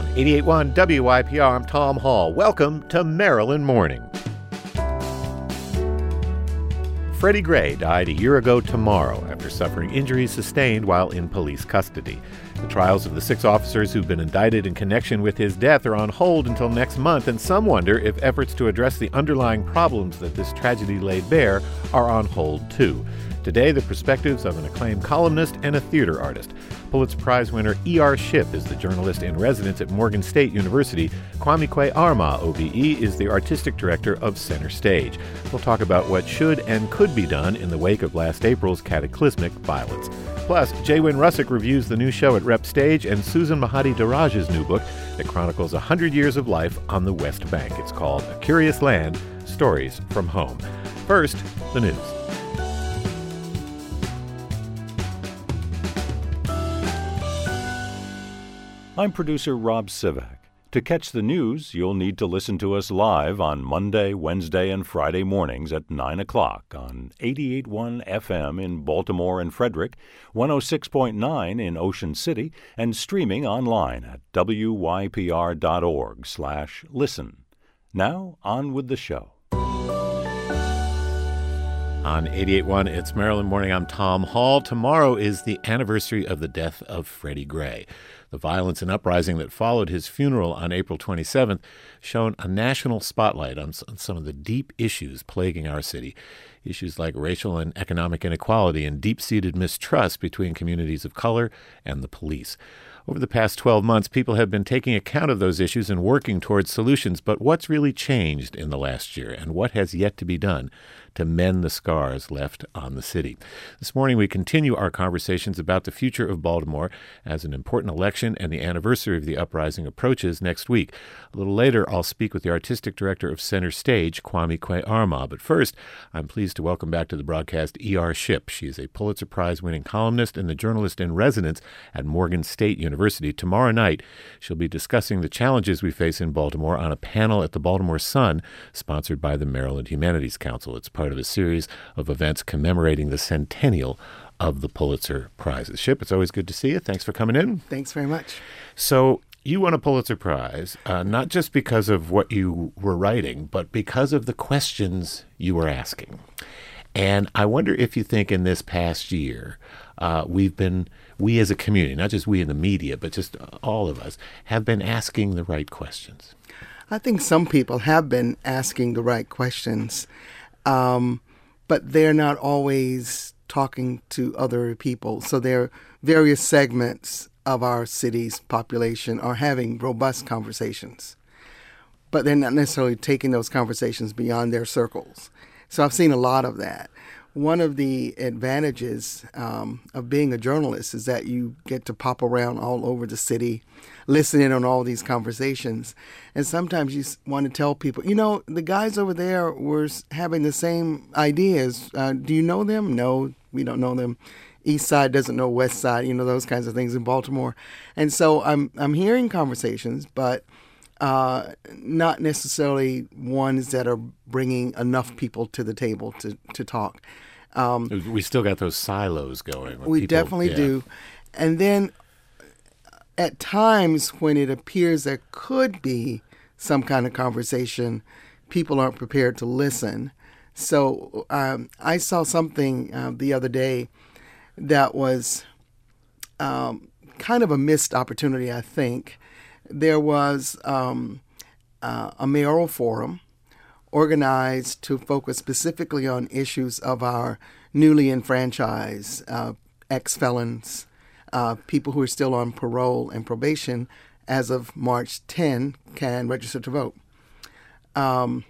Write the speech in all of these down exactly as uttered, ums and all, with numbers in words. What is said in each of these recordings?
eighty-eight point one W Y P R, I'm Tom Hall. Welcome to Maryland Morning. Freddie Gray died a year ago tomorrow after suffering injuries sustained while in police custody. The trials of the six officers who've been indicted in connection with his death are on hold until next month, and some wonder if efforts to address the underlying problems that this tragedy laid bare are on hold too. Today, the perspectives of an acclaimed columnist and a theater artist. Pulitzer Prize winner E R Shipp is the journalist in residence at Morgan State University. Kwame Kwei-Armah, O B E, is the artistic director of Center Stage. We'll talk about what should and could be done in the wake of last April's cataclysmic violence. Plus, Jay-Win Russick reviews the new show at Rep Stage and Susan Mahadi Daraj's new book that chronicles one hundred years of life on the West Bank. It's called A Curious Land, Stories from Home. First, the news. I'm producer Rob Sivak. To catch the news, you'll need to listen to us live on Monday, Wednesday, and Friday mornings at nine o'clock on eighty-eight point one F M in Baltimore and Frederick, one oh six point nine in Ocean City, and streaming online at W Y P R dot org slash listen. Now, on with the show. On eighty-eight point one, it's Maryland Morning. I'm Tom Hall. Tomorrow is the anniversary of the death of Freddie Gray. The violence and uprising that followed his funeral on April twenty-seventh shone a national spotlight on some of the deep issues plaguing our city. Issues like racial and economic inequality and deep-seated mistrust between communities of color and the police. Over the past twelve months, people have been taking account of those issues and working towards solutions. But what's really changed in the last year, and what has yet to be done to mend the scars left on the city? This morning, we continue our conversations about the future of Baltimore as an important election and the anniversary of the uprising approaches next week. A little later, I'll speak with the artistic director of Center Stage, Kwame Kwei-Armah. But first, I'm pleased to welcome back to the broadcast E R Shipp. She is a Pulitzer Prize-winning columnist and the journalist in residence at Morgan State University. Tomorrow night, she'll be discussing the challenges we face in Baltimore on a panel at the Baltimore Sun, sponsored by the Maryland Humanities Council. It's part of a series of events commemorating the centennial of the Pulitzer Prizes. Shipp, it's always good to see you. Thanks for coming in. Thanks very much. So you won a Pulitzer Prize, uh, not just because of what you were writing, but because of the questions you were asking. And I wonder if you think in this past year, uh, we've been, we as a community, not just we in the media, but just all of us, have been asking the right questions. I think some people have been asking the right questions, um, but they're not always talking to other people. So there are various segments of our city's population are having robust conversations, but they're not necessarily taking those conversations beyond their circles. So I've seen a lot of that. One of the advantages um, of being a journalist is that you get to pop around all over the city, listen in on all these conversations. And sometimes you want to tell people, you know, the guys over there were having the same ideas. Uh, do you know them? No, we don't know them. East Side doesn't know West Side, you know, those kinds of things in Baltimore. And so I'm I'm hearing conversations, but Uh, not necessarily ones that are bringing enough people to the table to, to talk. Um, we still got those silos going. We people, definitely yeah. do. And then at times when it appears there could be some kind of conversation, people aren't prepared to listen. So um, I saw something uh, the other day that was um, kind of a missed opportunity, I think. There was um, uh, a mayoral forum organized to focus specifically on issues of our newly enfranchised uh, ex-felons, uh, people who are still on parole and probation as of March tenth can register to vote. Um,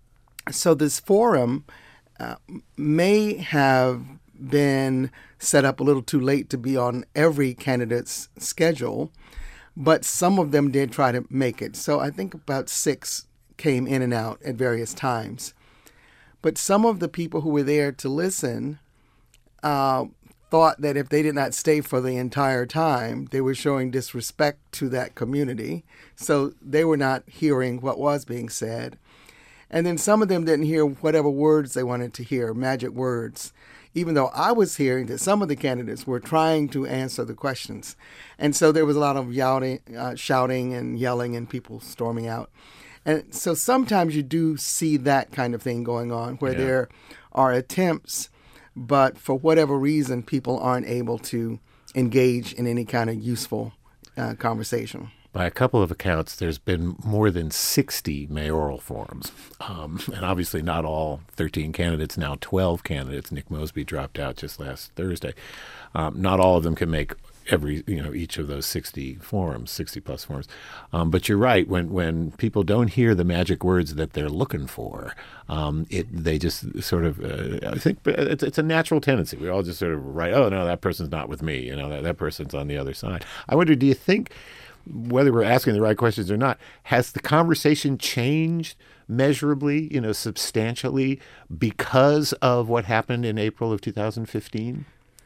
so this forum uh, may have been set up a little too late to be on every candidate's schedule, but some of them did try to make it. So I think about six came in and out at various times. But some of the people who were there to listen uh, thought that if they did not stay for the entire time, they were showing disrespect to that community. So they were not hearing what was being said. And then some of them didn't hear whatever words they wanted to hear, magic words. even though I was hearing that some of the candidates were trying to answer the questions. And so there was a lot of yelling, uh, shouting and yelling and people storming out. And so sometimes you do see that kind of thing going on where yeah. there are attempts, but for whatever reason, people aren't able to engage in any kind of useful uh, conversation. By a couple of accounts, there's been more than sixty mayoral forums. Um, and obviously not all thirteen candidates, now twelve candidates. Nick Mosby dropped out just last Thursday. Um, not all of them can make every, you know, each of those sixty forums, sixty plus forums. Um, but you're right, when, when people don't hear the magic words that they're looking for, um, it they just sort of, uh, I think it's, it's a natural tendency. We all just sort of write, oh, no, that person's not with me. You know, that, that person's on the other side. I wonder, do you think, whether we're asking the right questions or not, has the conversation changed measurably, you know, substantially because of what happened in April of two thousand fifteen?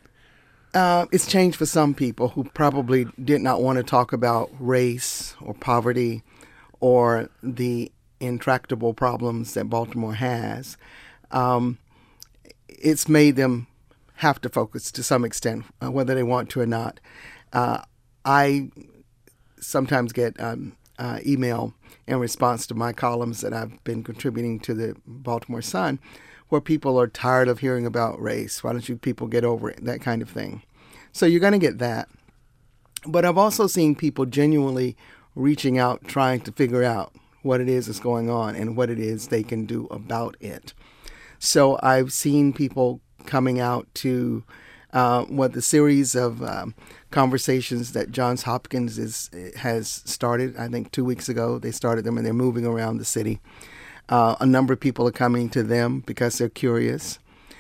Uh, it's changed for some people who probably did not want to talk about race or poverty or the intractable problems that Baltimore has. Um, it's made them have to focus to some extent, uh, whether they want to or not. Uh, I sometimes get um, uh, email in response to my columns that I've been contributing to the Baltimore Sun, where people are tired of hearing about race. Why don't you people get over it? That kind of thing. So you're going to get that. But I've also seen people genuinely reaching out, trying to figure out what it is that's going on and what it is they can do about it. So I've seen people coming out to Uh, what the series of um, conversations that Johns Hopkins is has started. I think two weeks ago they started them, and they're moving around the city. Uh, a number of people are coming to them because they're curious.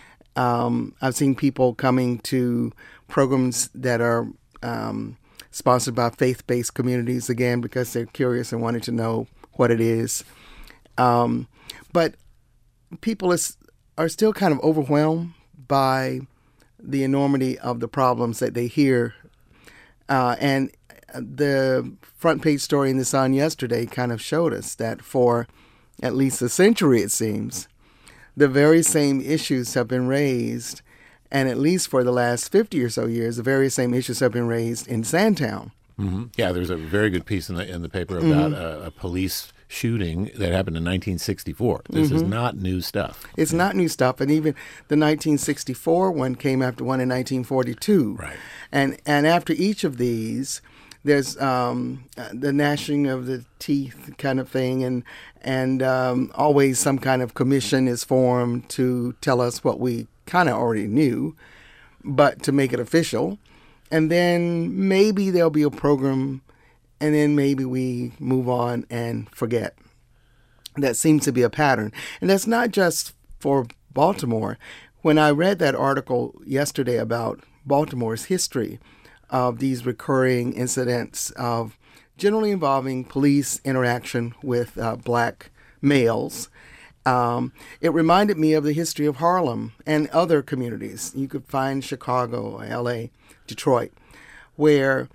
Um, I've seen people coming to programs that are um, sponsored by faith-based communities, again, because they're curious and wanting to know what it is. Um, but people is, are still kind of overwhelmed by the enormity of the problems that they hear. Uh, and the front page story in the Sun yesterday kind of showed us that for at least a century, it seems, the very same issues have been raised, and at least for the last fifty or so years, the very same issues have been raised in Sandtown. Mm-hmm. Yeah, there's a very good piece in the in the paper about mm-hmm. a, a police shooting that happened in nineteen sixty-four. This mm-hmm. is not new stuff. It's yeah. not new stuff, and even the nineteen sixty-four one came after one in nineteen forty-two. Right. And and after each of these, there's um, the gnashing of the teeth kind of thing, and and um, always some kind of commission is formed to tell us what we kind of already knew, but to make it official. And then maybe there'll be a program, and then maybe we move on and forget. That seems to be a pattern. And that's not just for Baltimore. When I read that article yesterday about Baltimore's history of these recurring incidents of generally involving police interaction with uh, black males, um, it reminded me of the history of Harlem and other communities. You could find Chicago, L A, Detroit, where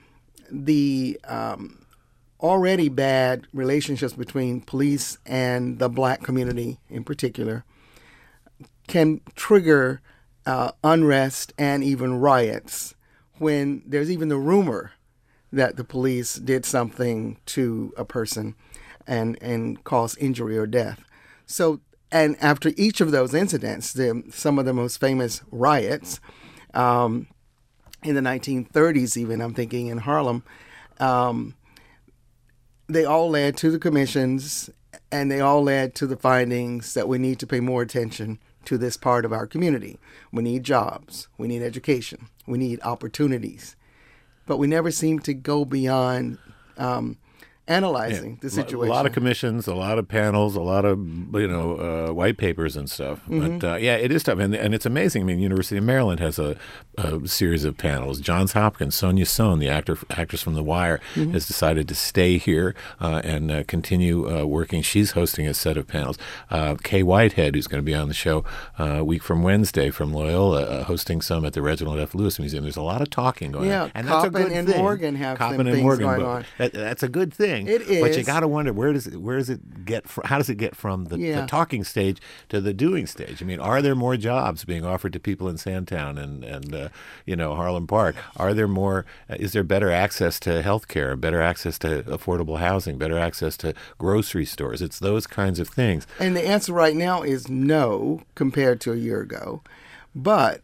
the um, already bad relationships between police and the black community in particular can trigger uh, unrest and even riots when there's even the rumor that the police did something to a person and, and caused injury or death. So, and after each of those incidents, the, some of the most famous riots, um, in the nineteen thirties even, I'm thinking in Harlem, um, they all led to the commissions, and they all led to the findings that we need to pay more attention to this part of our community. We need jobs. We need education. We need opportunities. But we never seem to go beyond um, analyzing yeah. the situation. A lot of commissions, a lot of panels, a lot of, you know, uh, white papers and stuff. Mm-hmm. But, uh, yeah, it is tough. And, and it's amazing. I mean, University of Maryland has a, a series of panels. Johns Hopkins, Sonia Sohn, the actor actress from The Wire, mm-hmm. has decided to stay here uh, and uh, continue uh, working. She's hosting a set of panels. Uh, Kay Whitehead, who's going to be on the show uh, a week from Wednesday from Loyola, uh, hosting some at the Reginald F. Lewis Museum. There's a lot of talking going yeah, on. And Coppin that's a good and thing. Morgan have Coppin some and things Morgan, going on. That, that's a good thing. thing. It is. But you got to wonder, where does it, where does it get from, how does it get from the, Yeah. the talking stage to the doing stage? I mean, are there more jobs being offered to people in Sandtown and, and uh, you know, Harlem Park? Are there more, uh, is there better access to health care, better access to affordable housing, better access to grocery stores? It's those kinds of things. And the answer right now is no compared to a year ago. But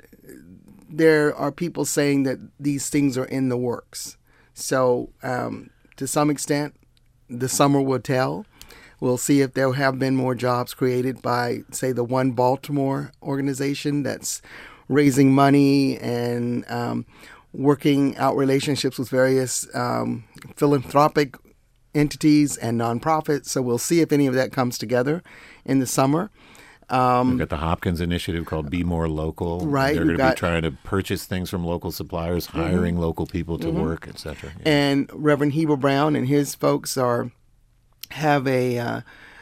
there are people saying that these things are in the works. So um, to some extent, the summer will tell. We'll see if there have been more jobs created by, say, the One Baltimore organization that's raising money and um, working out relationships with various um, philanthropic entities and nonprofits. So we'll see if any of that comes together in the summer. Um, We've got the Hopkins initiative called Be More Local. Right. They're We've going to be got- trying to purchase things from local suppliers, hiring local people to work, et cetera. Yeah. And Reverend Heber Brown and his folks are have a uh,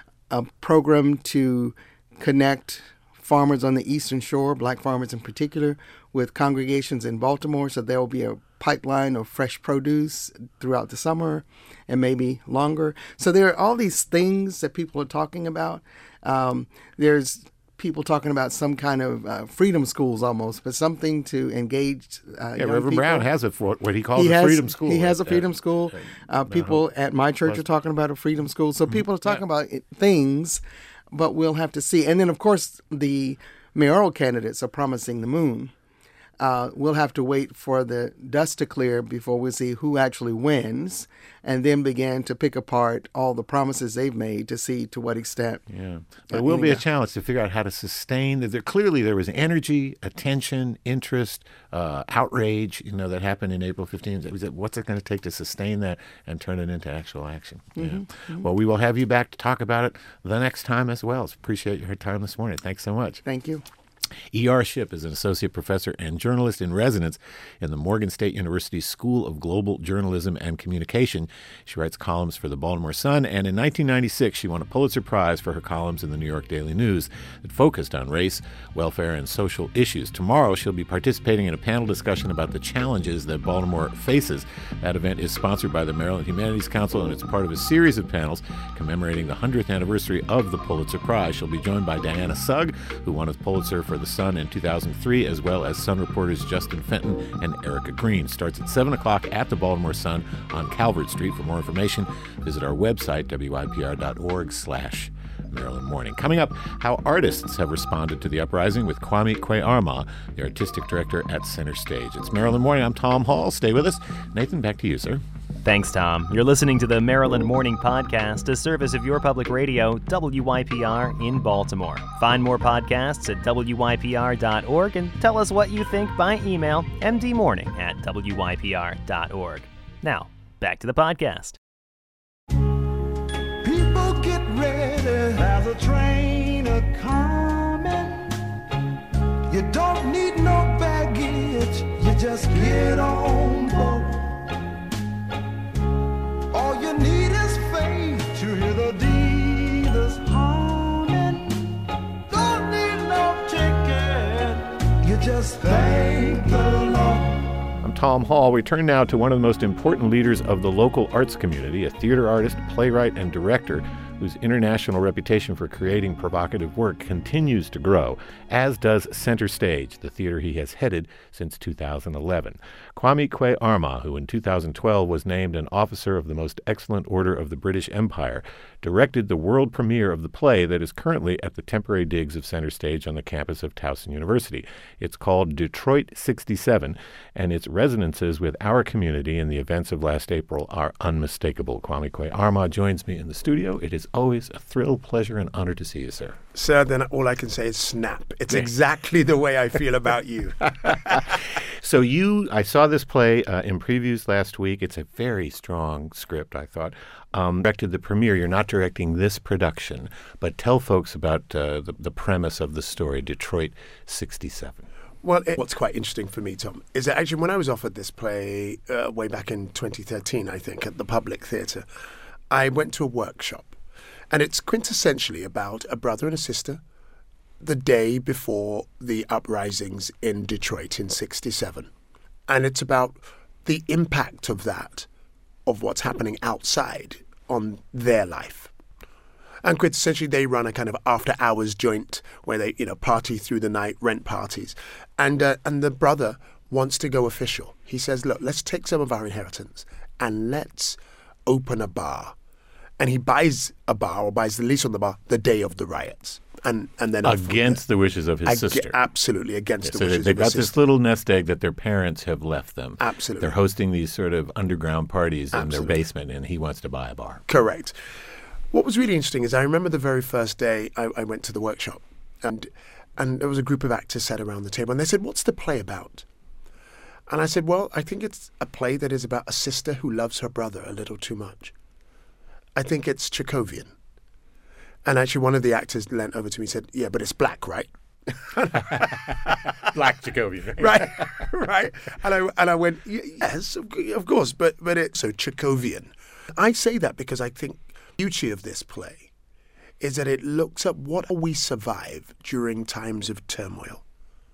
a program to connect farmers on the Eastern Shore, black farmers in particular, with congregations in Baltimore. So there will be a pipeline of fresh produce throughout the summer and maybe longer. So there are all these things that people are talking about. Um, there's people talking about some kind of uh, freedom schools almost, but something to engage uh, Yeah, young Reverend people. Brown has a fr- what he calls He a has, freedom school. He has a at- freedom at- school. at Uh, Mount people Hope. at my church are talking about a freedom school. So people are talking about it, things, but we'll have to see. And then, of course, the mayoral candidates are promising the moon. Uh, we'll have to wait for the dust to clear before we see who actually wins, and then begin to pick apart all the promises they've made to see to what extent. Yeah, but it will be a challenge to figure out how to sustain. There clearly there was energy, attention, interest, uh, outrage. You know that happened in April fifteenth. It was, what's it going to take to sustain that and turn it into actual action? Mm-hmm. Yeah. Mm-hmm. Well, we will have you back to talk about it the next time as well. So appreciate your time this morning. Thanks so much. Thank you. E R. Shipp is an associate professor and journalist in residence in the Morgan State University School of Global Journalism and Communication. She writes columns for the Baltimore Sun, and in nineteen ninety-six, she won a Pulitzer Prize for her columns in the New York Daily News that focused on race, welfare, and social issues. Tomorrow, she'll be participating in a panel discussion about the challenges that Baltimore faces. That event is sponsored by the Maryland Humanities Council, and it's part of a series of panels commemorating the hundredth anniversary of the Pulitzer Prize. She'll be joined by Diana Sugg, who won a Pulitzer for the Sun in two thousand three, as well as Sun reporters Justin Fenton and Erica Green. Starts at seven o'clock at the Baltimore Sun on Calvert Street. For more information, visit our website, W I P R dot org slash Maryland Morning. Coming up, how artists have responded to the uprising with Kwame Kwe-Armah, the artistic director at Center Stage. It's Maryland Morning. I'm Tom Hall. Stay with us. Nathan, back to you, sir. Thanks, Tom. You're listening to the Maryland Morning Podcast, a service of your public radio, W Y P R in Baltimore. Find more podcasts at W Y P R dot org and tell us what you think by email, m d morning at W Y P R dot org. Now, back to the podcast. People get ready, there's a train a-coming. You don't need no baggage, you just get on board. All you need is faith to hear the dealers humming. Don't need no ticket, you just thank the Lord. I'm Tom Hall. We turn now to one of the most important leaders of the local arts community, a theater artist, playwright, and director whose international reputation for creating provocative work continues to grow, as does Center Stage, the theater he has headed since two thousand eleven. Kwame Kwe-Armah, who in two thousand twelve was named an Officer of the Most Excellent Order of the British Empire, directed the world premiere of the play that is currently at the temporary digs of Center Stage on the campus of Towson University. It's called Detroit sixty-seven, and its resonances with our community and the events of last April are unmistakable. Kwame Kwe-Armah joins me in the studio. It is always a thrill, pleasure, and honor to see you, sir. Sir, then all I can say is snap. It's exactly the way I feel about you. So you, I saw this play uh, in previews last week. It's a very strong script, I thought. Um, directed the premiere. You're not directing this production, but tell folks about uh, the, the premise of the story, Detroit sixty-seven. Well, it, what's quite interesting for me, Tom, is that actually when I was offered this play uh, way back in twenty thirteen, I think, at the Public Theatre, I went to a workshop. And it's quintessentially about a brother and a sister the day before the uprisings in Detroit in sixty-seven. And it's about the impact of that, of what's happening outside on their life. And quintessentially, they run a kind of after-hours joint where they, you know, party through the night, rent parties. And uh, and the brother wants to go official. He says, look, let's take some of our inheritance and let's open a bar. And he buys a bar or buys the lease on the bar the day of the riots. And and then against the wishes of his ag- sister. Absolutely, against Yeah, the so wishes they've of got his this sister. little nest egg that their parents have left them. Absolutely. They're hosting these sort of underground parties in Absolutely. their basement, and he wants to buy a bar. Correct. What was really interesting is I remember the very first day I, I went to the workshop, and and there was a group of actors sat around the table, and they said, "What's the play about?" And I said, "Well, I think it's a play that is about a sister who loves her brother a little too much. I think it's Chekhovian." And actually, one of the actors leant over to me and said, "Yeah, but it's black, right?" Black Jacobian. right, right. And I and I went, "Y- yes, of c- of course, but but it's so Chekhovian." I say that because I think the beauty of this play is that it looks at what we survive during times of turmoil,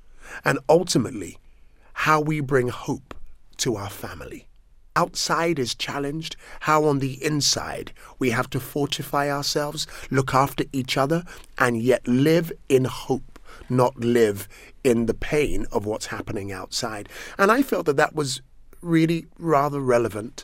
and ultimately how we bring hope to our family. Outside is challenged, how on the inside we have to fortify ourselves, look after each other, and yet live in hope, not live in the pain of what's happening outside. And I felt that that was really rather relevant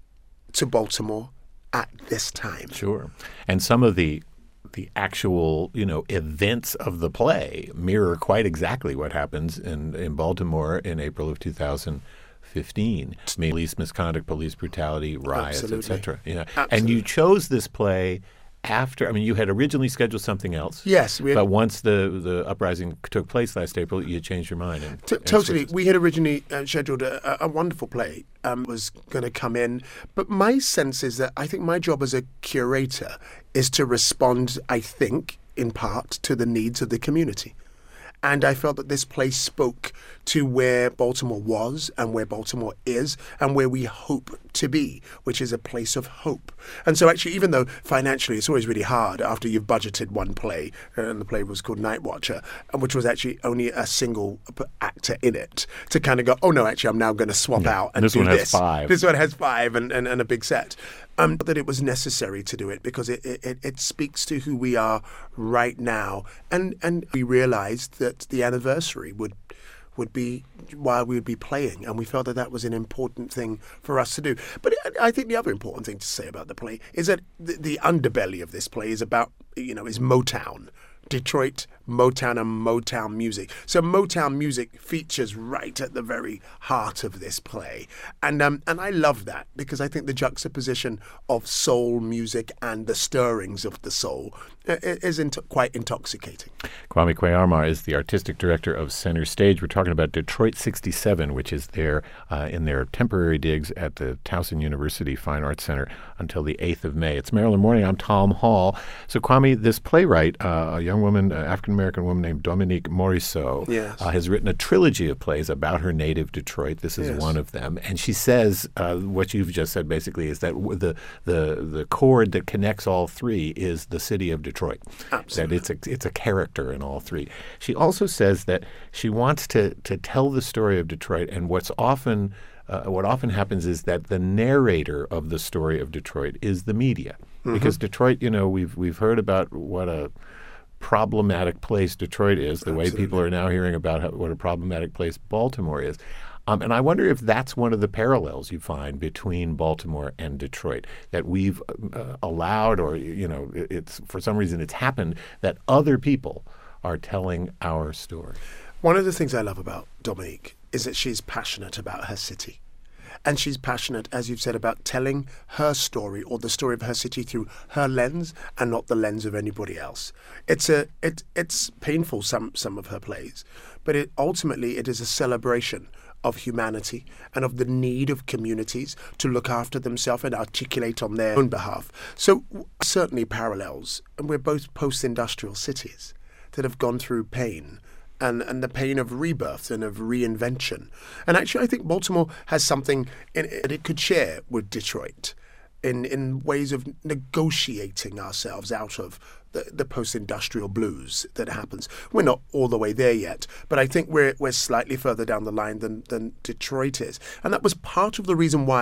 to Baltimore at this time. Sure. And some of the the actual, you know, events of the play mirror quite exactly what happens in, in Baltimore in April of two thousand fifteen. I mean, police misconduct, police brutality, riots, Absolutely. et cetera. You know, and Absolutely. you chose this play after, I mean, you had originally scheduled something else. Yes, we had- but once the, the uprising took place last April, you changed your mind. And, T- and totally. switched. We had originally uh, scheduled a, a wonderful play, um, was going to come in. But my sense is that I think my job as a curator is to respond, I think, in part, to the needs of the community. And I felt that this play spoke to where Baltimore was and where Baltimore is and where we hope to be, which is a place of hope. And so actually, even though financially it's always really hard after you've budgeted one play, and the play was called Night Watcher, and which was actually only a single p- actor in it, to kind of go, oh no, actually I'm now going to swap Yeah. out and This do one has this. five. This one has five and, and, and a big set. Um, that it was necessary to do it because it, it, it speaks to who we are right now. And, and we realized that the anniversary would would be while we would be playing, and we felt that that was an important thing for us to do. But I I think the other important thing to say about the play is that the, the underbelly of this play is about, you know, is Motown. Detroit, Motown, and Motown music. So Motown music features right at the very heart of this play. And um, and I love that because I think the juxtaposition of soul music and the stirrings of the soul uh, is into- quite intoxicating. Kwame Kwei-Armah is the artistic director of Center Stage. We're talking about Detroit sixty-seven, which is there uh, in their temporary digs at the Towson University Fine Arts Center until the eighth of May. It's Maryland Morning. I'm Tom Hall. So, Kwame, this playwright, uh, a young woman, an African-American woman named Dominique Morisseau, Yes. uh, has written a trilogy of plays about her native Detroit. This is Yes. one of them. And she says uh, what you've just said basically is that w- the, the, the chord that connects all three is the city of Detroit. Absolutely. That it's a, it's a character in all three. She also says that she wants to, to tell the story of Detroit, and what's often uh, what often happens is that the narrator of the story of Detroit is the media, Mm-hmm. because Detroit, you know, we've we've heard about what a problematic place Detroit is, the way people are now hearing about how, what a problematic place Baltimore is. Um, and I wonder if that's one of the parallels you find between Baltimore and Detroit, that we've uh, allowed, or, you know, it- it's for some reason it's happened that other people are telling our story. One of the things I love about Dominique is that she's passionate about her city. And she's passionate, as you've said, about telling her story or the story of her city through her lens and not the lens of anybody else. It's a it it's painful, some some of her plays, but it ultimately it is a celebration of humanity and of the need of communities to look after themselves and articulate on their own behalf. So certainly parallels, and we're both post-industrial cities that have gone through pain. And, and the pain of rebirth and of reinvention. And actually, I think Baltimore has something in it it could share with Detroit in, in ways of negotiating ourselves out of the, the post-industrial blues that happens. We're not all the way there yet, but I think we're we're slightly further down the line than, than Detroit is. And that was part of the reason why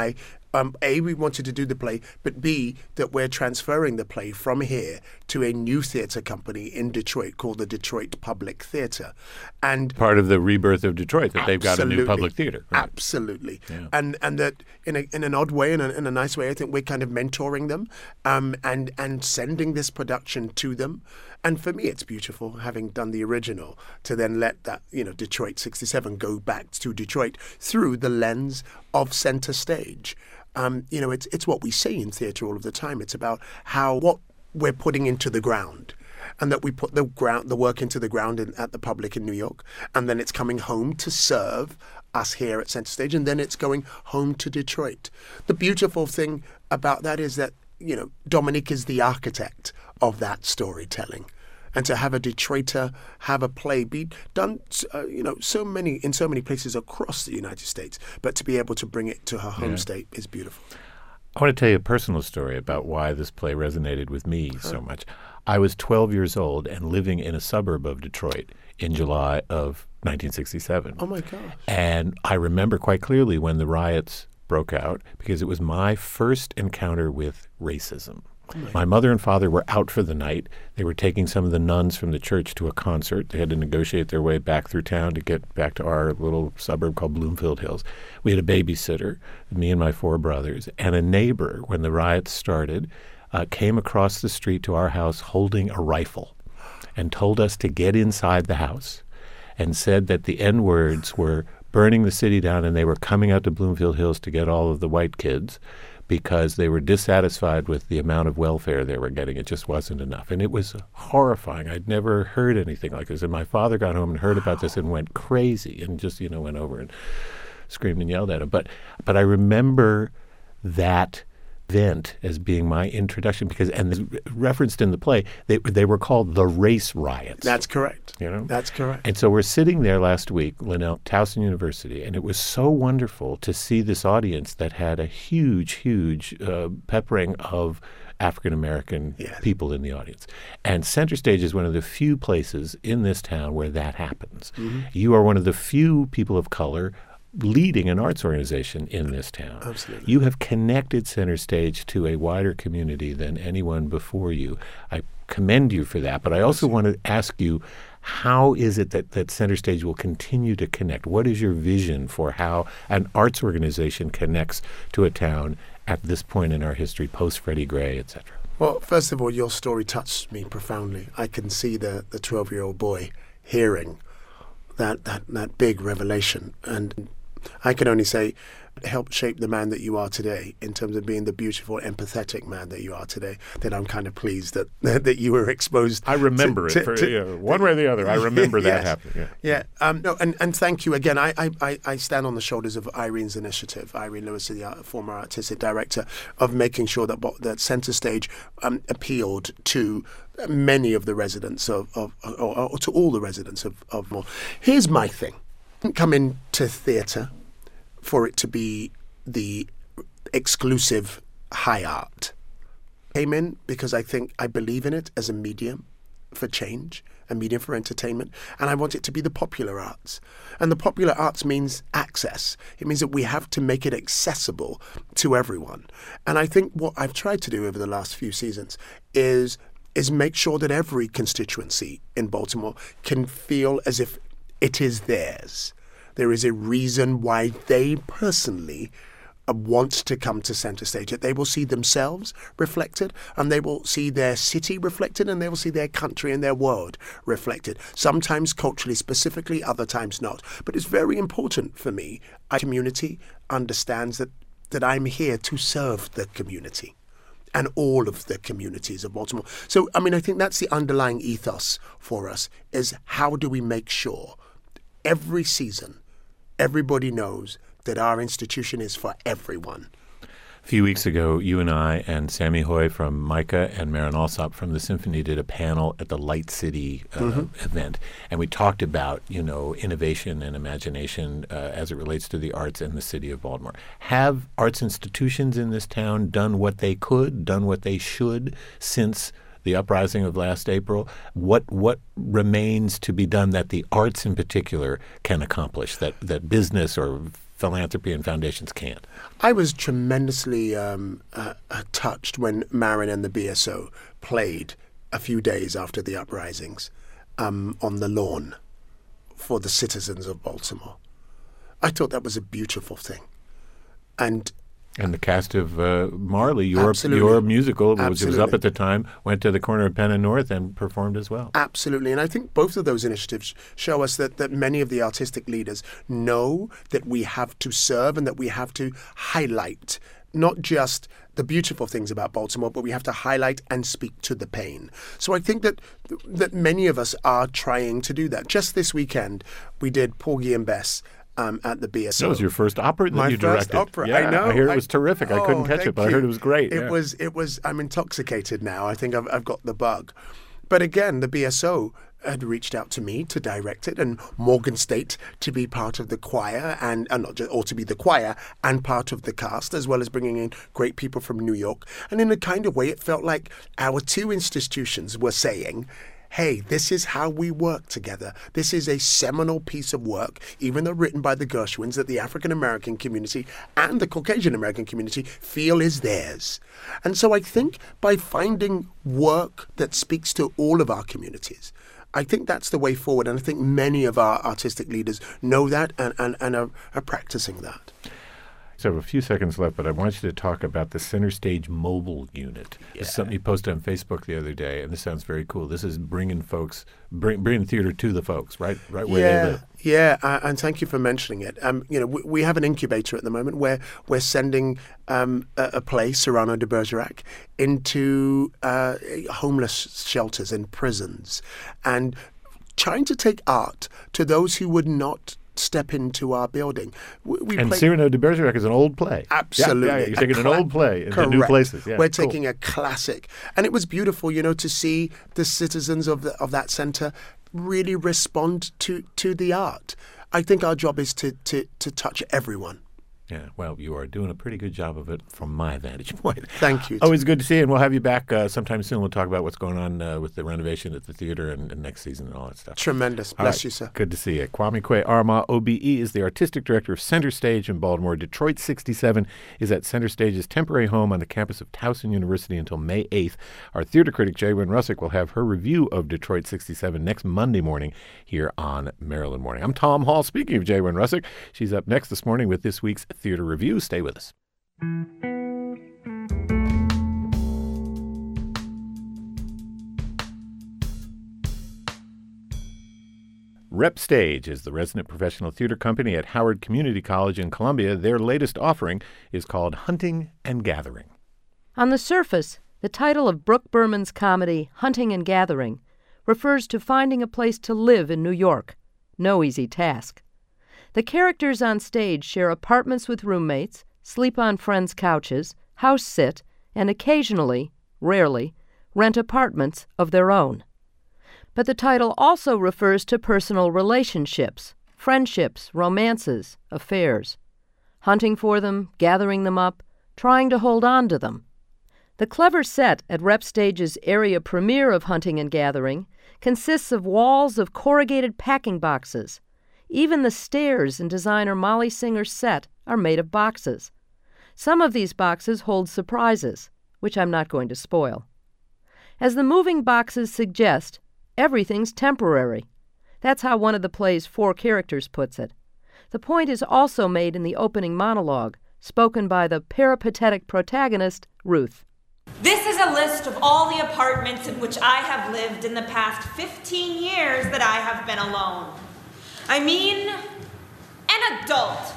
Um, A, we wanted to do the play, but B, that we're transferring the play from here to a new theatre company in Detroit called the Detroit Public Theatre. And Part of the rebirth of Detroit, that they've got a new Absolutely. public theater. Right? Absolutely. Yeah. And and that in a, in an odd way, in a, in a nice way, I think we're kind of mentoring them um, and, and sending this production to them. And for me, it's beautiful, having done the original, to then let that, you know, Detroit sixty-seven go back to Detroit through the lens of Center Stage. Um, you know, it's it's what we say in theatre all of the time. It's about how what we're putting into the ground, and that we put the ground, the work into the ground in, at the Public in New York, and then it's coming home to serve us here at Center Stage, and then it's going home to Detroit. The beautiful thing about that is that, you know, Dominic is the architect of that storytelling. And to have a Detroiter have a play be done, uh, you know, so many in so many places across the United States, but to be able to bring it to her home Yeah. state is beautiful. I want to tell you a personal story about why this play resonated with me so much. I was twelve years old and living in a suburb of Detroit in July of nineteen sixty-seven. Oh my gosh! And I remember quite clearly when the riots broke out, because it was my first encounter with racism. My mother and father were out for the night. They were taking some of the nuns from the church to a concert. They had to negotiate their way back through town to get back to our little suburb called Bloomfield Hills. We had a babysitter, me and my four brothers, and a neighbor, when the riots started, uh, came across the street to our house holding a rifle and told us to get inside the house, and said that the N-words were burning the city down and they were coming out to Bloomfield Hills to get all of the white kids, because they were dissatisfied with the amount of welfare they were getting. It just wasn't enough. And it was horrifying. I'd never heard anything like this. And my father got home and heard about this and went crazy and just, you know, went over and screamed and yelled at him. But but I remember that event as being my introduction, because, and it's referenced in the play, they they were called the race riots. That's correct. You know? That's correct. And so we're sitting there last week, Linnell, Towson University, and it was so wonderful to see this audience that had a huge, huge uh, peppering of African-American Yes. people in the audience. And Center Stage is one of the few places in this town where that happens. Mm-hmm. You are one of the few people of color leading an arts organization in this town. Absolutely. You have connected Center Stage to a wider community than anyone before you. I commend you for that, but I also want to ask you, how is it that, that Center Stage will continue to connect? What is your vision for how an arts organization connects to a town at this point in our history, post Freddie Gray, et cetera? Well, first of all, your story touched me profoundly. I can see the the twelve-year-old boy hearing that, that, that big revelation. And I can only say, help shape the man that you are today in terms of being the beautiful, empathetic man that you are today. That I'm kind of pleased that that you were exposed. I remember to, it for, to, you know, one way or the other. I remember that Yes. happening. Yeah. Yeah. Um, no, and, and thank you again. I, I- I, I stand on the shoulders of Irene's initiative. Irene Lewis, the uh, former artistic director, of making sure that Bo- that Center Stage um, appealed to many of the residents of, of or, or to all the residents of, of Moore. Here's my thing. I didn't come into theatre for it to be the exclusive high art. Came in because I think I believe in it as a medium for change, a medium for entertainment, and I want it to be the popular arts. And the popular arts means access. It means that we have to make it accessible to everyone. And I think what I've tried to do over the last few seasons is is make sure that every constituency in Baltimore can feel as if it is theirs. There is a reason why they personally uh, want to come to Center Stage, that they will see themselves reflected, and they will see their city reflected, and they will see their country and their world reflected, sometimes culturally specifically, other times not. But it's very important for me. Our community understands that, that I'm here to serve the community and all of the communities of Baltimore. So, I mean, I think that's the underlying ethos for us, is how do we make sure every season everybody knows that our institution is for everyone. A few weeks ago, you and I and Sammy Hoy from Micah and Marin Alsop from the Symphony did a panel at the Light City uh, mm-hmm. event, and we talked about, you know, innovation and imagination uh, as it relates to the arts in the city of Baltimore. Have arts institutions in this town done what they could, done what they should since the uprising of last April? What what remains to be done that the arts in particular can accomplish, that, that business or philanthropy and foundations can't. I was tremendously um, uh, uh, touched when Marin and the B S O played a few days after the uprisings um, on the lawn for the citizens of Baltimore. I thought that was a beautiful thing. And And the cast of uh, Marley, your Absolutely. your musical, which was Absolutely. up at the time, went to the corner of Penn and North and performed as well. Absolutely. And I think both of those initiatives show us that, that many of the artistic leaders know that we have to serve and that we have to highlight not just the beautiful things about Baltimore, but we have to highlight and speak to the pain. So I think that that many of us are trying to do that. Just this weekend, we did Porgy and Bess Um, at the B S O. That was your first opera that My you first directed. opera. Yeah, I know. I hear it I- was terrific. I couldn't Oh, catch it, thank but I heard you. it was great. It yeah. was. It was. I'm intoxicated now. I think I've, I've got the bug. But again, the B S O had reached out to me to direct it, and Morgan State to be part of the choir, and, and not just, or to be the choir and part of the cast, as well as bringing in great people from New York. And in a kind of way, it felt like our two institutions were saying, hey, this is how we work together. This is a seminal piece of work, even though written by the Gershwins, that the African-American community and the Caucasian-American community feel is theirs. And so I think by finding work that speaks to all of our communities, I think that's the way forward. And I think many of our artistic leaders know that and, and, and are, are practicing that. So I have a few seconds left, but I want you to talk about the Center Stage Mobile Unit. Yeah. It's something you posted on Facebook the other day, and this sounds very cool. This is bringing folks, bring, bringing theater to the folks, right, right where yeah, they live. Yeah, uh, and thank you for mentioning it. Um, you know, we, we have an incubator at the moment where we're sending um, a, a play, Cyrano de Bergerac, into uh, homeless shelters and prisons, and trying to take art to those who would not step into our building. We, we And play- Cyrano de Bergerac is an old play. Absolutely. Yeah, yeah, you're A taking cla- an old play into Correct. new places. Yeah, We're cool. taking a classic. And it was beautiful, you know, to see the citizens of the, of that center really respond to, to the art. I think our job is to, to, to touch everyone. Yeah, well, you are doing a pretty good job of it from my vantage point. Thank you. Always good to see you, and we'll have you back uh, sometime soon. We'll talk about what's going on uh, with the renovation at the theater and, and next season and all that stuff. Tremendous. All Bless right. you, sir. Good to see you. Kwame Kwe Armah, O B E, is the artistic director of Center Stage in Baltimore. Detroit sixty-seven is at Center Stage's temporary home on the campus of Towson University until May eighth. Our theater critic, Jay Wynn Russick, will have her review of Detroit sixty-seven next Monday morning here on Maryland Morning. I'm Tom Hall. Speaking of Jay Wynn Russick, she's up next this morning with this week's theater review. Stay with us. Rep Stage is the resident professional theater company at Howard Community College in Columbia. Their latest offering is called Hunting and Gathering. On the surface, the title of Brooke Berman's comedy, Hunting and Gathering, refers to finding a place to live in New York. No easy task. The characters on stage share apartments with roommates, sleep on friends' couches, house sit, and occasionally, rarely, rent apartments of their own. But the title also refers to personal relationships, friendships, romances, affairs. Hunting for them, gathering them up, trying to hold on to them. The clever set at Rep Stage's area premiere of Hunting and Gathering consists of walls of corrugated packing boxes. Even the stairs in designer Molly Singer's set are made of boxes. Some of these boxes hold surprises, which I'm not going to spoil. As the moving boxes suggest, everything's temporary. That's how one of the play's four characters puts it. The point is also made in the opening monologue, spoken by the peripatetic protagonist, Ruth. This is a list of all the apartments in which I have lived in the past fifteen years that I have been alone. I mean, an adult.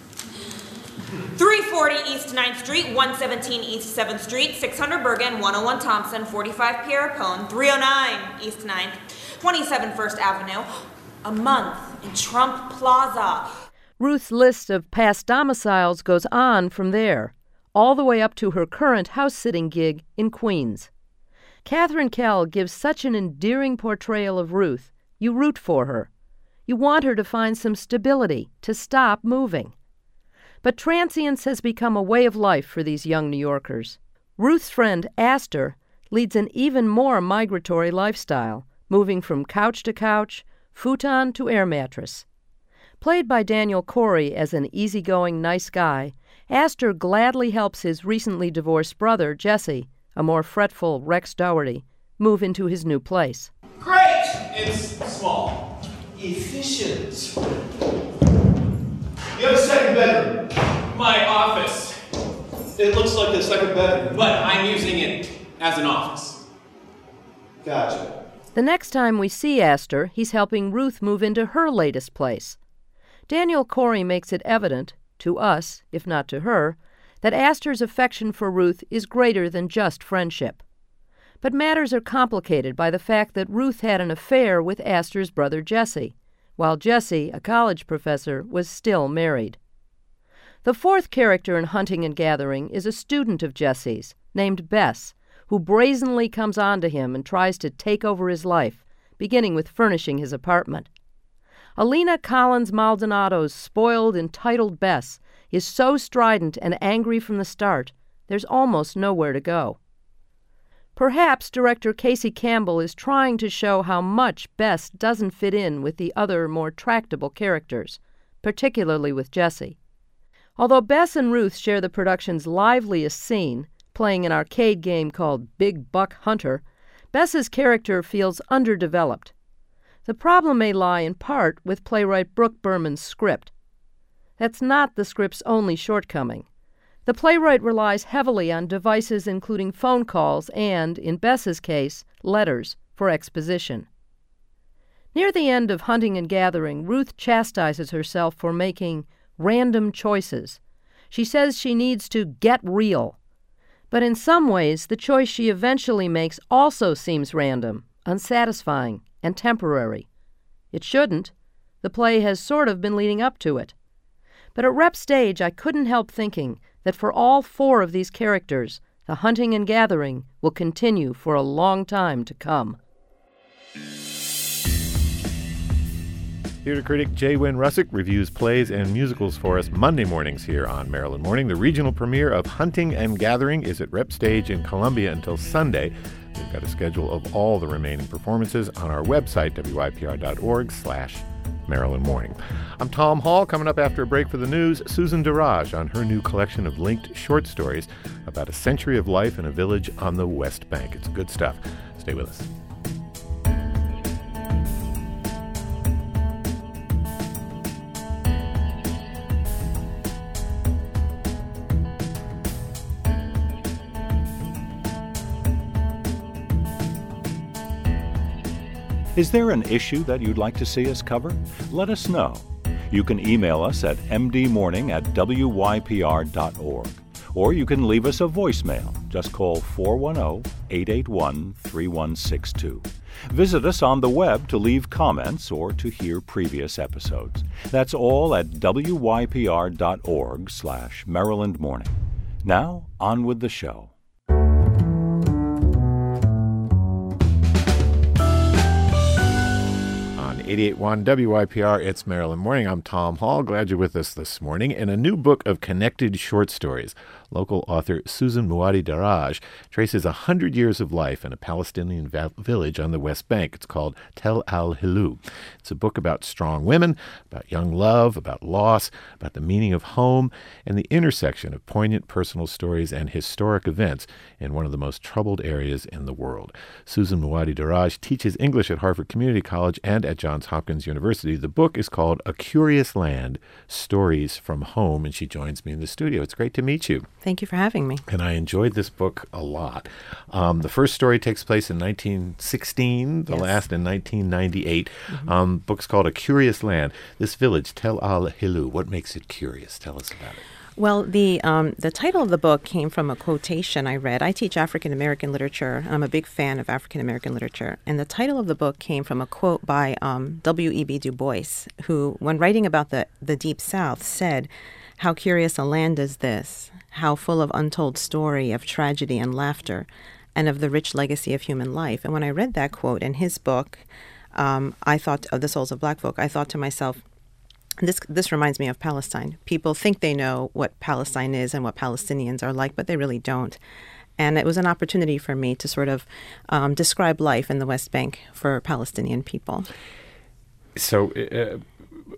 three forty East ninth Street, one seventeen East seventh Street, six hundred Bergen, one oh one Thompson, forty-five Pierre Pone, three oh nine East ninth, twenty-seven First Avenue, a month in Trump Plaza. Ruth's list of past domiciles goes on from there, all the way up to her current house-sitting gig in Queens. Catherine Kell gives such an endearing portrayal of Ruth, you root for her. You want her to find some stability, to stop moving. But transience has become a way of life for these young New Yorkers. Ruth's friend, Astor, leads an even more migratory lifestyle, moving from couch to couch, futon to air mattress. Played by Daniel Corey as an easygoing, nice guy, Astor gladly helps his recently divorced brother, Jesse, a more fretful Rex Dougherty, move into his new place. Great! It's small. Efficient. You have a second bedroom. My office. It looks like a second bedroom, but I'm using it as an office. Gotcha. The next time we see Astor, he's helping Ruth move into her latest place. Daniel Corey makes it evident, to us, if not to her, that Astor's affection for Ruth is greater than just friendship. But matters are complicated by the fact that Ruth had an affair with Astor's brother Jesse, while Jesse, a college professor, was still married. The fourth character in Hunting and Gathering is a student of Jesse's, named Bess, who brazenly comes on to him and tries to take over his life, beginning with furnishing his apartment. Alina Collins Maldonado's spoiled, entitled Bess is so strident and angry from the start, there's almost nowhere to go. Perhaps director Casey Campbell is trying to show how much Bess doesn't fit in with the other, more tractable characters, particularly with Jesse. Although Bess and Ruth share the production's liveliest scene, playing an arcade game called Big Buck Hunter, Bess's character feels underdeveloped. The problem may lie in part with playwright Brooke Berman's script. That's not the script's only shortcoming. The playwright relies heavily on devices including phone calls and, in Bess's case, letters for exposition. Near the end of Hunting and Gathering, Ruth chastises herself for making random choices. She says she needs to get real. But in some ways, the choice she eventually makes also seems random, unsatisfying, and temporary. It shouldn't. The play has sort of been leading up to it. But at rep stage, I couldn't help thinking that for all four of these characters, the Hunting and Gathering will continue for a long time to come. Theater critic Jay Wynn Russick reviews plays and musicals for us Monday mornings here on Maryland Morning. The regional premiere of Hunting and Gathering is at Rep Stage in Columbia until Sunday. We've got a schedule of all the remaining performances on our website, W Y P R dot org slash Maryland Morning. I'm Tom Hall. Coming up after a break for the news, Susan Daraj on her new collection of linked short stories about a century of life in a village on the West Bank. It's good stuff. Stay with us. Is there an issue that you'd like to see us cover? Let us know. You can email us at m d morning at w y p r dot org. Or you can leave us a voicemail. Just call four one zero, eight eight one, three one six two. Visit us on the web to leave comments or to hear previous episodes. That's all at w y p r dot org slash Maryland Morning. Now, on with the show. eighty-eight point one W Y P R, it's Maryland Morning. I'm Tom Hall. Glad you're with us this morning. In a new book of connected short stories, local author Susan Muaddi Daraj traces a hundred years of life in a Palestinian va- village on the West Bank. It's called Tel Al-Hilu. It's a book about strong women, about young love, about loss, about the meaning of home, and the intersection of poignant personal stories and historic events in one of the most troubled areas in the world. Susan Muaddi Daraj teaches English at Harvard Community College and at Johns Hopkins University. The book is called A Curious Land, Stories from Home, and she joins me in the studio. It's great to meet you. Thank you for having me. And I enjoyed this book a lot. Um, the first story takes place in nineteen sixteen, the yes. last in nineteen ninety-eight. Mm-hmm. Um, book's called A Curious Land. This village, Tel Al-Hilu, what makes it curious? Tell us about it. Well, the um, the title of the book came from a quotation I read. I teach African American literature. I'm a big fan of African American literature. And the title of the book came from a quote by um, W E B Du Bois, who, when writing about the, the Deep South, said, "How curious a land is this, how full of untold story, of tragedy and laughter, and of the rich legacy of human life." And when I read that quote in his book, um, I thought of The Souls of Black Folk, I thought to myself, This this reminds me of Palestine. People think they know what Palestine is and what Palestinians are like, but they really don't. And it was an opportunity for me to sort of um, describe life in the West Bank for Palestinian people. So uh,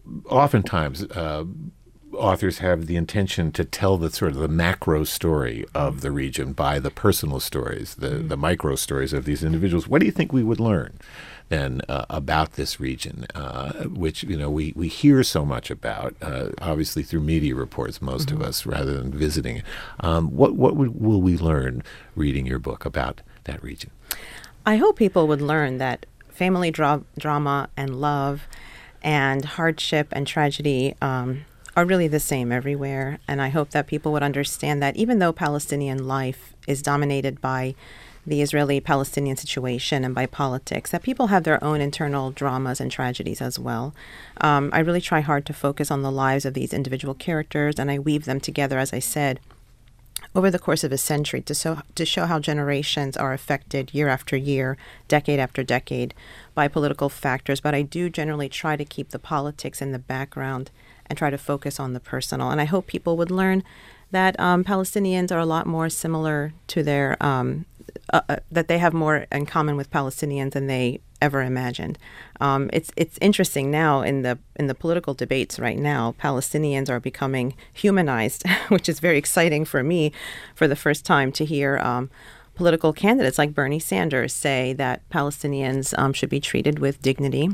oftentimes uh, authors have the intention to tell the sort of the macro story of the region by the personal stories, the, mm-hmm. the micro stories of these individuals. What do you think we would learn then uh, about this region, uh, which, you know, we, we hear so much about, uh, obviously through media reports, most mm-hmm. of us, rather than visiting. Um, what what would, will we learn reading your book about that region? I hope people would learn that family dra- drama and love and hardship and tragedy um, are really the same everywhere. And I hope that people would understand that even though Palestinian life is dominated by the Israeli-Palestinian situation and by politics, that people have their own internal dramas and tragedies as well. Um, I really try hard to focus on the lives of these individual characters, and I weave them together, as I said, over the course of a century to show, to show how generations are affected year after year, decade after decade, by political factors. But I do generally try to keep the politics in the background and try to focus on the personal. And I hope people would learn that um, Palestinians are a lot more similar to their, um, uh, uh, that they have more in common with Palestinians than they ever imagined. Um, it's it's interesting now in the in the political debates right now, Palestinians are becoming humanized, which is very exciting for me for the first time to hear um, political candidates like Bernie Sanders say that Palestinians um, should be treated with dignity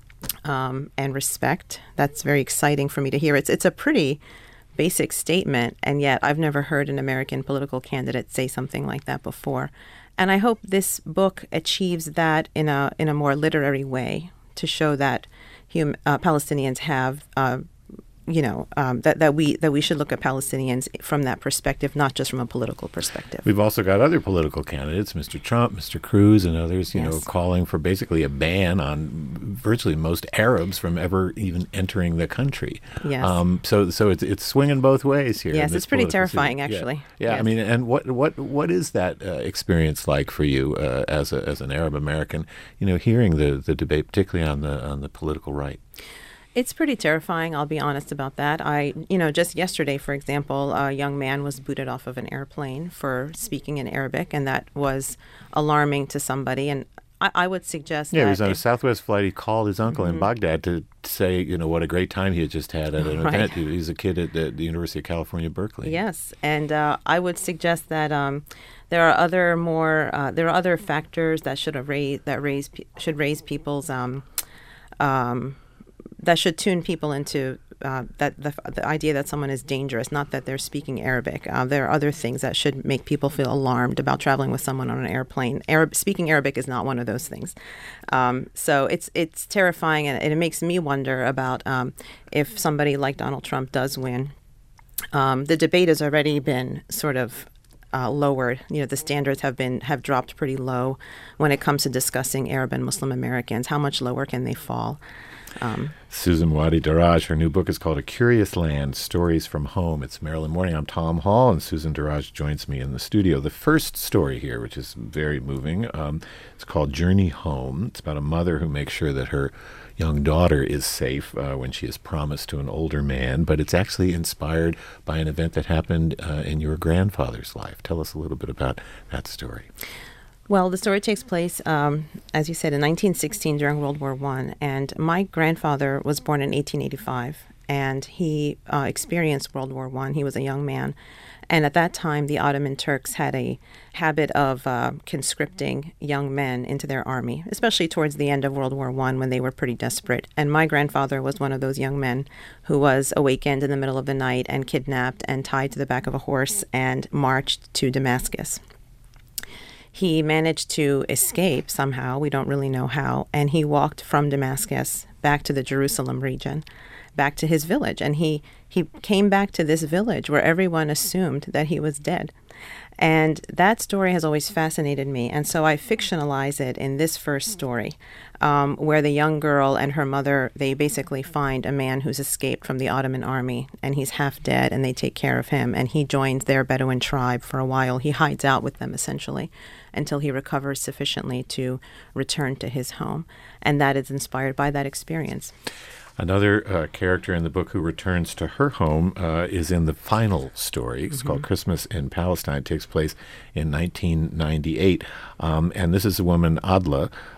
um, and respect. That's very exciting for me to hear. It's it's a pretty basic statement, and yet I've never heard an American political candidate say something like that before. And I hope this book achieves that in a in a more literary way to show that hum, uh, Palestinians have, uh, you know, um, that that we that we should look at Palestinians from that perspective, not just from a political perspective. We've also got other political candidates, Mister Trump, Mister Cruz, and others, you yes. know, calling for basically a ban on virtually most Arabs from ever even entering the country. Yes. Um, so so it's it's swinging both ways here. Yes, it's pretty terrifying, scene. actually. Yeah, yeah yes. I mean, and what what what is that uh, experience like for you uh, as a as an Arab American? You know, hearing the the debate, particularly on the on the political right. It's pretty terrifying, I'll be honest about that. I, you know, just yesterday, for example, a young man was booted off of an airplane for speaking in Arabic, and that was alarming to somebody. And I, I would suggest yeah, that... he was on if, a Southwest flight. He called his uncle mm-hmm. in Baghdad to say, you know, what a great time he had just had at an right. event. He, he's a kid at the, the University of California, Berkeley. Yes, and uh, I would suggest that um, there are other more, uh, there are other factors that should have raised, that raise, should raise people's... Um, um, that should tune people into uh, that the, the idea that someone is dangerous, not that they're speaking Arabic. Uh, there are other things that should make people feel alarmed about traveling with someone on an airplane. Arab, speaking Arabic is not one of those things. Um, so it's it's terrifying, and it makes me wonder about um, if somebody like Donald Trump does win. Um, the debate has already been sort of Uh, lowered. You know, the standards have been have dropped pretty low when it comes to discussing Arab and Muslim Americans. How much lower can they fall? Um, Susan Moaadi Daraj, her new book is called A Curious Land, Stories from Home. It's Maryland Morning. I'm Tom Hall, and Susan Daraj joins me in the studio. The first story here, which is very moving, um, it's called Journey Home. It's about a mother who makes sure that her young daughter is safe uh, when she is promised to an older man, but it's actually inspired by an event that happened uh, in your grandfather's life. Tell us a little bit about that story. Well, the story takes place, um, as you said, in nineteen sixteen during World War One, and my grandfather was born in eighteen eighty-five, and he uh, experienced World War One. He was a young man, and at that time, the Ottoman Turks had a habit of uh, conscripting young men into their army, especially towards the end of World War One when they were pretty desperate. And my grandfather was one of those young men who was awakened in the middle of the night and kidnapped and tied to the back of a horse and marched to Damascus. He managed to escape somehow, we don't really know how, and he walked from Damascus back to the Jerusalem region, back to his village. And he, he came back to this village where everyone assumed that he was dead. And that story has always fascinated me. And so I fictionalize it in this first story, um, where the young girl and her mother, they basically find a man who's escaped from the Ottoman army, and he's half dead, and they take care of him. And he joins their Bedouin tribe for a while. He hides out with them, essentially, until he recovers sufficiently to return to his home. And that is inspired by that experience. Another uh, character in the book who returns to her home uh, is in the final story. It's mm-hmm. called Christmas in Palestine. It takes place in nineteen ninety-eight. Um, and this is a woman, Adla,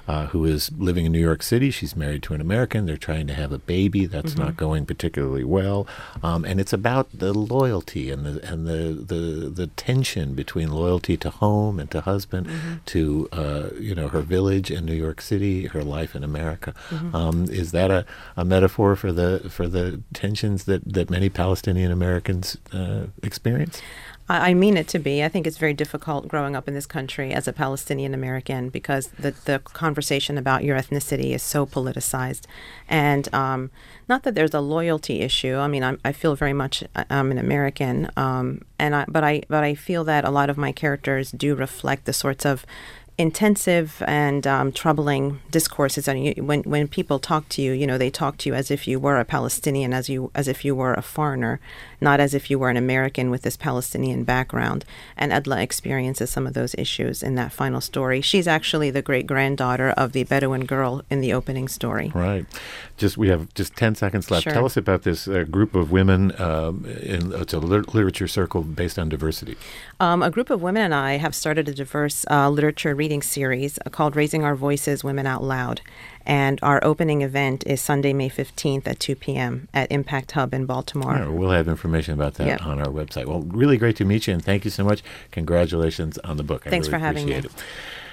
uh, who is living in New York City. She's married to an American. They're trying to have a baby. That's Mm-hmm. not going particularly well. Um, and it's about the loyalty and the and the, the, the tension between loyalty to home and to husband, Mm-hmm. to uh, you know her village in New York City, her life in America. Mm-hmm. Um, is that a, a metaphor for the for the tensions that, that many Palestinian Americans uh, experience? I I mean it to be. I think it's very difficult growing up in this country as a Palestinian American because the, the conversation about your ethnicity is so politicized. And um, not that there's a loyalty issue. I mean, I'm, I feel very much I'm an American, um, and I, but I but I feel that a lot of my characters do reflect the sorts of intensive and um, troubling discourses. And you, when when people talk to you, you know, they talk to you as if you were a Palestinian, as you as if you were a foreigner, not as if you were an American with this Palestinian background. And Edla experiences some of those issues in that final story. She's actually the great granddaughter of the Bedouin girl in the opening story. Right. Just we have just ten seconds left. Sure. Tell us about this uh, group of women. Um, in it's a lit- literature circle based on diversity. Um, a group of women and I have started a diverse uh, literature reading series called Raising Our Voices, Women Out Loud. And our opening event is Sunday, May fifteenth at two p.m. at Impact Hub in Baltimore. All right, we'll have information about that Yep. on our website. Well, really great to meet you, and thank you so much. Congratulations on the book. Thanks I for really having appreciate me. it.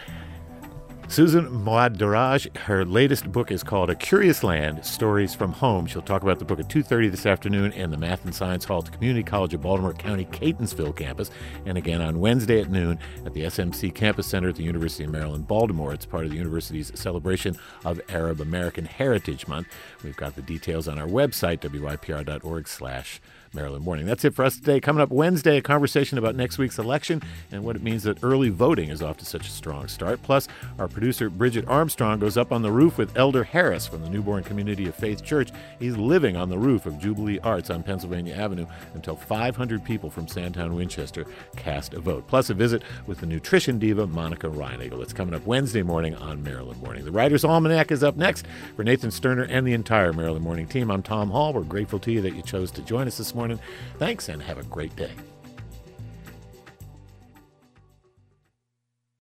Susan Moad Daraj, her latest book is called A Curious Land, Stories from Home. She'll talk about the book at two thirty this afternoon in the Math and Science Hall at the Community College of Baltimore County Catonsville campus, and again on Wednesday at noon at the S M C Campus Center at the University of Maryland, Baltimore. It's part of the university's celebration of Arab American Heritage Month. We've got the details on our website, W I P R dot org slash Maryland Morning. That's it for us today. Coming up Wednesday, a conversation about next week's election and what it means that early voting is off to such a strong start. Plus, our producer Bridget Armstrong goes up on the roof with Elder Harris from the Newborn Community of Faith Church. He's living on the roof of Jubilee Arts on Pennsylvania Avenue until five hundred people from Sandtown Winchester cast a vote. Plus, a visit with the nutrition diva Monica Reinagel. It's coming up Wednesday morning on Maryland Morning. The Writer's Almanac is up next. For Nathan Sterner and the entire Maryland Morning team, I'm Tom Hall. We're grateful to you that you chose to join us this morning. Thanks, and have a great day.